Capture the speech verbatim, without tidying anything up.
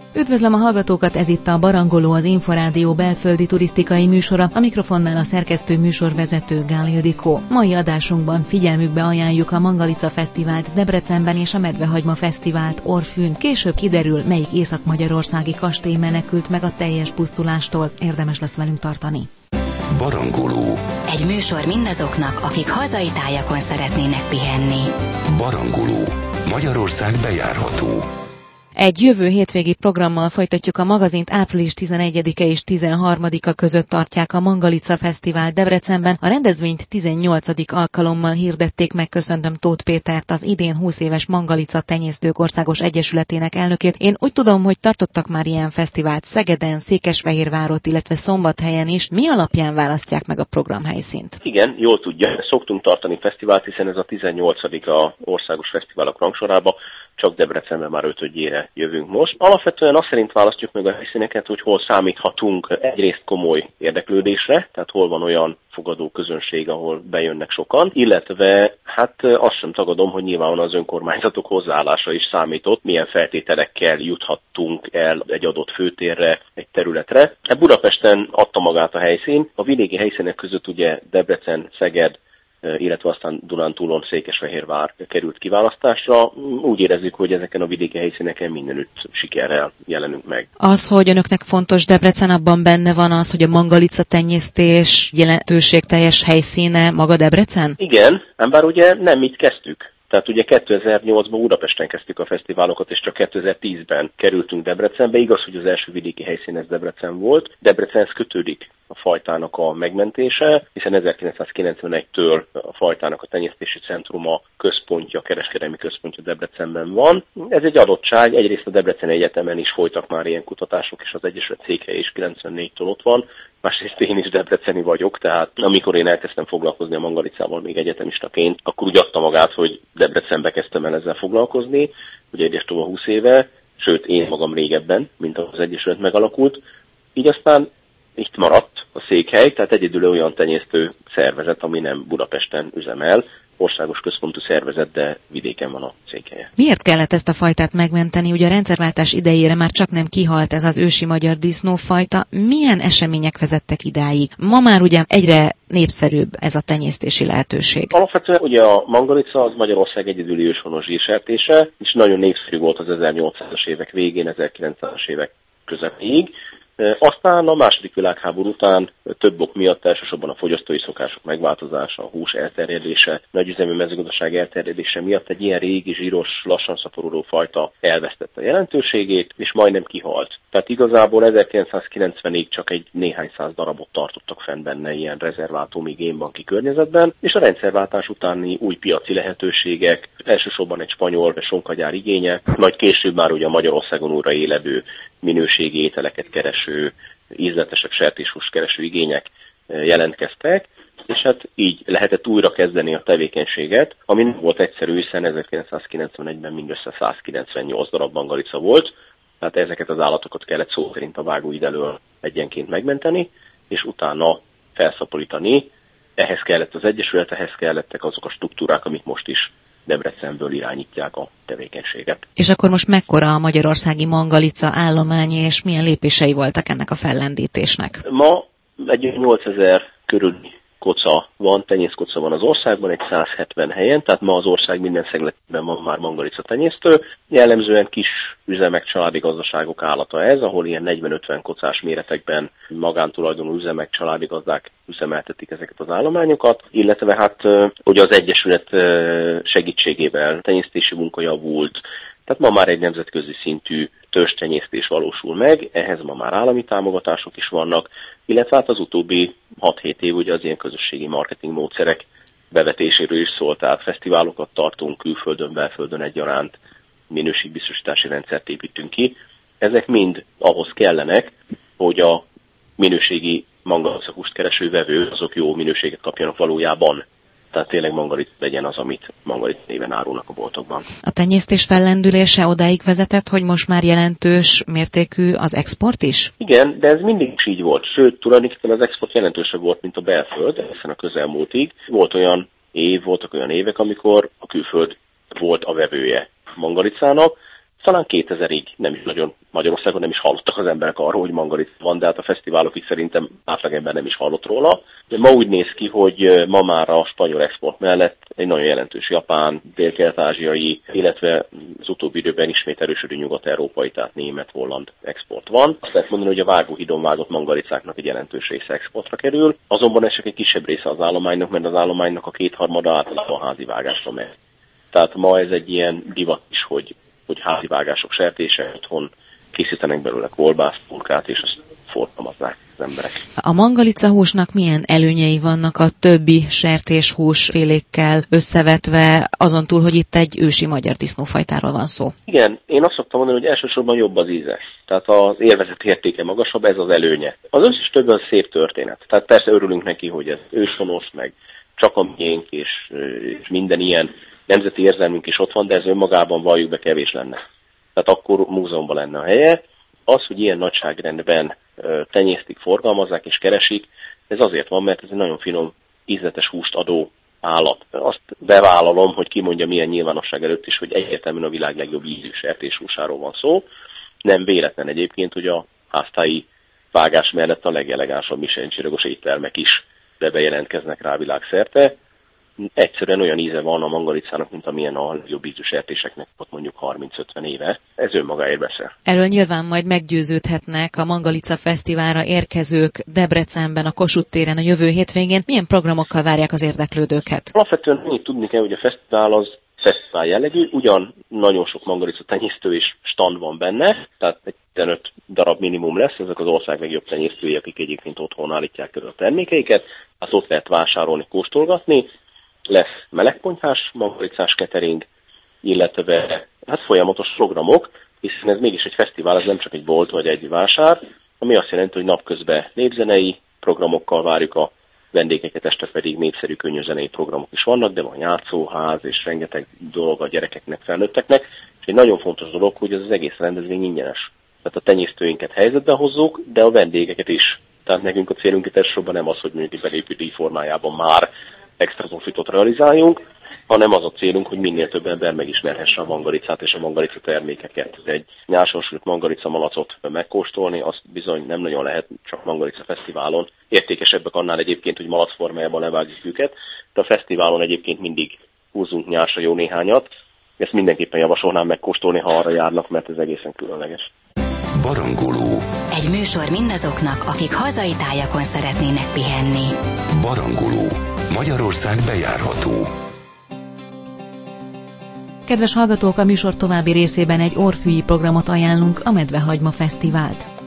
Üdvözlöm a hallgatókat, ez itt a Barangoló, az Inforádió belföldi turisztikai műsora, a mikrofonnál a szerkesztő műsorvezető Gál Ildikó. Mai adásunkban figyelmükbe ajánljuk a Mangalica Fesztivált Debrecenben és a Medvehagyma Fesztivált Orfűn. Később kiderül, melyik észak-magyarországi kastély menekült meg a teljes pusztulástól. Érdemes lesz velünk tartani. Barangoló. Egy műsor mindazoknak, akik hazai tájakon szeretnének pihenni. Barangoló. Magyarország bejárható. Egy jövő hétvégi programmal folytatjuk a magazint. Április tizenegyedike és tizenharmadika között tartják a Mangalica Fesztivál Debrecenben. A rendezvényt tizennyolcadik alkalommal hirdették meg. Köszöntöm Tóth Pétert, az idén húsz éves Mangalica Tenyésztők Országos Egyesületének elnökét. Én úgy tudom, hogy tartottak már ilyen fesztivált Szegeden, Székesfehérvárot, illetve Szombathelyen is. Mi alapján választják meg a programhelyszínt? Igen, jól tudja, szoktunk tartani fesztivált, hiszen ez a tizennyolcadik a országos fesztiválok rangsorába. Csak Debrecenben már ötödjére jövünk most. Alapvetően azt szerint választjuk meg a helyszíneket, hogy hol számíthatunk egyrészt komoly érdeklődésre, tehát hol van olyan fogadó közönség, ahol bejönnek sokan, illetve hát azt sem tagadom, hogy nyilván az önkormányzatok hozzáállása is számított, milyen feltételekkel juthattunk el egy adott főtérre, egy területre. Budapesten adta magát a helyszín, a vidéki helyszínek között ugye Debrecen, Szeged, illetve aztán Dunántúlon Székesfehérvár került kiválasztásra. Úgy érezzük, hogy ezeken a vidéki helyszíneken mindenütt sikerrel jelenünk meg. Az, hogy önöknek fontos Debrecen, abban benne van az, hogy a Mangalica tenyésztés jelentőségteljes helyszíne maga Debrecen? Igen, ám bár ugye nem így kezdtük. Tehát ugye kétezer-nyolcban Budapesten kezdtük a fesztiválokat, és csak kétezer-tízben kerültünk Debrecenbe. Igaz, hogy az első vidéki helyszín ez Debrecen volt. Debrecenhez kötődik a fajtának a megmentése, hiszen ezerkilencszázkilencvenegytől a fajtának a tenyésztési centruma központja, kereskedelmi központja Debrecenben van. Ez egy adottság, egyrészt a Debreceni Egyetemen is folytak már ilyen kutatások, és az Egyesület székhelye is kilencvennégytől ott van. Másrészt én is debreceni vagyok, tehát amikor én elkezdtem foglalkozni a Mangalicával még egyetemistaként, akkor úgy adta magát, hogy Debrecenbe kezdtem el ezzel foglalkozni, ugye egyes tovább húsz éve, sőt én magam régebben, mint az Egyesület megalakult. Így aztán itt maradt a székhely, tehát egyedül olyan tenyésztő szervezet, ami nem Budapesten üzemel, országos központú szervezet, de vidéken van a székhelye. Miért kellett ezt a fajtát megmenteni? Ugye a rendszerváltás idejére már csak nem kihalt ez az ősi magyar disznófajta. Milyen események vezettek idáig? Ma már ugye egyre népszerűbb ez a tenyésztési lehetőség. Alapvetően ugye a Mangalica az Magyarország egyedüli őshonos zsírsertése, és nagyon népszerű volt az ezernyolcszázas évek végén, ezerkilencszázas évek közepéig. Aztán a második világháború után több ok miatt, elsősorban a fogyasztói szokások megváltozása, a hús elterjedése, nagyüzemű mezőgazdaság elterjedése miatt egy ilyen régi, zsíros, lassan szaporodó fajta elvesztette a jelentőségét, és majdnem kihalt. Tehát igazából ezerkilencszázkilencvenig csak egy néhány száz darabot tartottak fenn benne ilyen rezervátumig génbanki környezetben, és a rendszerváltás utáni új piaci lehetőségek, elsősorban egy spanyol sonkagyár igénye, majd később már ugye a Magyarországon újra éledő minőségi ételeket kereső, ízletesek, sertéshúst kereső igények jelentkeztek, és hát így lehetett újra kezdeni a tevékenységet, ami nem volt egyszerű, hiszen ezerkilencszázkilencvenegyben mindössze százkilencvennyolc darab mangalica volt, tehát ezeket az állatokat kellett szó szerint a vágóid elől egyenként megmenteni, és utána felszaporítani. Ehhez kellett az Egyesület, ehhez kellettek azok a struktúrák, amik most is Debrecenből irányítják a tevékenységet. És akkor most mekkora a magyarországi mangalica állomány, és milyen lépései voltak ennek a fellendítésnek? Ma egy nyolcezer körüli koca van, tenyészkoca van az országban, egy száz hetven helyen, tehát ma az ország minden szegletében van már mangalica tenyésztő. Jellemzően kis üzemek, családi gazdaságok állata ez, ahol ilyen negyven-ötven kocás méretekben magántulajdonú üzemek, családi gazdák üzemeltetik ezeket az állományokat, illetve hát ugye az Egyesület segítségével tenyésztési munka javult, tehát ma már egy nemzetközi szintű törzstenyésztés valósul meg, ehhez ma már állami támogatások is vannak, illetve hát az utóbbi hat-hét év ugye az ilyen közösségi marketing módszerek bevetéséről is szólt, tehát fesztiválokat tartunk külföldön, belföldön egyaránt, minőségbiztosítási rendszert építünk ki. Ezek mind ahhoz kellenek, hogy a minőségi mangalica húst kereső vevő azok jó minőséget kapjanak valójában. Tehát tényleg mangalit legyen az, amit mangalit néven árulnak a boltokban. A tenyésztés fellendülése odáig vezetett, hogy most már jelentős mértékű az export is? Igen, de ez mindig is így volt. Sőt, tulajdonképpen az export jelentősebb volt, mint a belföld, hiszen a közelmúltig. Volt olyan év, voltak olyan évek, amikor a külföld volt a vevője mangalicának. talán kétezerig nem is nagyon Magyarországon nem is hallottak az emberek arról, hogy mangalica van, de hát a fesztiválok is szerintem átlagember nem is hallott róla. De ma úgy néz ki, hogy ma már a spanyol export mellett egy nagyon jelentős japán, dél-kelet-ázsiai, illetve az utóbbi időben ismét erősödő nyugat-európai, tehát német, holland export van. Azt lehet mondani, hogy a vágóhídon vágott mangalicáknak egy jelentős része exportra kerül, azonban ez csak egy kisebb része az állománynak, mert az állománynak a kétharmada általában házi vágásra megy. Tehát ma ez egy ilyen divat is, hogy, hogy házi vágások sertése, otthon készítenek belőle kolbászt, pulkát, és azt forgalmazzák az emberek. A mangalica húsnak milyen előnyei vannak a többi sertéshúsfélékkel összevetve, azon túl, hogy itt egy ősi magyar disznófajtáról van szó? Igen, én azt szoktam mondani, hogy elsősorban jobb az íze. Tehát az élvezet értéke magasabb, ez az előnye. Az összes többi az szép történet. Tehát persze örülünk neki, hogy ez őshonos, meg csak a miénk, és, és minden ilyen nemzeti érzelmünk is ott van, de ez önmagában valljuk be kevés lenne. Tehát akkor múzeumban lenne a helye. Az, hogy ilyen nagyságrendben tenyésztik, forgalmazzák és keresik, ez azért van, mert ez egy nagyon finom, ízletes húst adó állat. Azt bevállalom, hogy kimondja milyen nyilvánosság előtt is, hogy egyértelműen a világ legjobb ízű sertéshúsáról van szó. Nem véletlen egyébként, hogy a háztáji vágás mellett a legelegánsabb Michelin-csillagos éttermek is bejelentkeznek rá világszerte. Egyszerűen olyan íze van a mangalicának, mint amilyen a legjobb ízű sertéseknek ott mondjuk harminc-ötven éve. Ez önmagáért beszél. Erről nyilván majd meggyőződhetnek a Mangalica Fesztiválra érkezők Debrecenben, a Kossuth téren a jövő hétvégén. Milyen programokkal várják az érdeklődőket? Alapvetően még tudni kell, hogy a fesztivál az fesztivál jellegű, ugyan nagyon sok mangalica tenyésztő és stand van benne, tehát egy tizenöt darab minimum lesz, ezek az ország legjobb tenyésztői, akik egyébként otthon állítják körül a termékeiket, hát ott lehet vásárolni, kóstolgatni. Lesz melegponyhás, mangalicás catering, illetve hát folyamatos programok, hiszen ez mégis egy fesztivál, ez nem csak egy bolt vagy egy vásár, ami azt jelenti, hogy napközben népzenei programokkal várjuk a vendégeket, este pedig népszerű könnyűzenei programok is vannak, de van játszóház és rengeteg dolog a gyerekeknek, felnőtteknek, és egy nagyon fontos dolog, hogy ez az egész rendezvény ingyenes. Tehát a tenyésztőinket helyzetbe hozzuk, de a vendégeket is. Tehát nekünk a célunk itt elsősorban nem az, hogy mondjuk belépő díj formájában már extra profitot realizáljunk, hanem az a célunk, hogy minél több ember megismerhesse a mangalicát és a mangalica termékeket. Egy nyársonsült mangalica malacot megkóstolni, azt bizony nem nagyon lehet csak Mangalica Fesztiválon. Értékesebbek annál egyébként, hogy malac formájában levágjuk őket, de a fesztiválon egyébként mindig húzzunk nyársra jó néhányat. Ezt mindenképpen javasolnám megkóstolni, ha arra járnak, mert ez egészen különleges. Barangoló. Egy műsor mindazoknak, akik hazai tájakon szeretnének pihenni. Barangoló. Magyarország bejárható. Kedves hallgatók, a műsor további részében egy orrfűi programot ajánlunk, a Medvehagyma Fesztivált.